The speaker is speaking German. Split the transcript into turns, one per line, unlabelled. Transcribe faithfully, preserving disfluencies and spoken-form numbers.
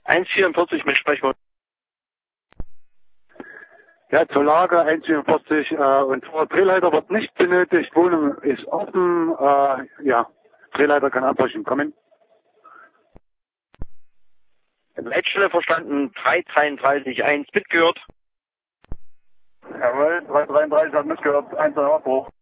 eins vierundvierzig mit Sprechwort.
Ja, zur Lage eins vierundvierzig äh, und zwar Drehleiter wird nicht benötigt, Wohnung ist offen, äh, ja, Drehleiter kann abbrechen, kommen.
Leitstelle verstanden, drei dreiunddreißig eins mitgehört.
Jawohl, drei dreiunddreißig hat mitgehört, eins Abbruch.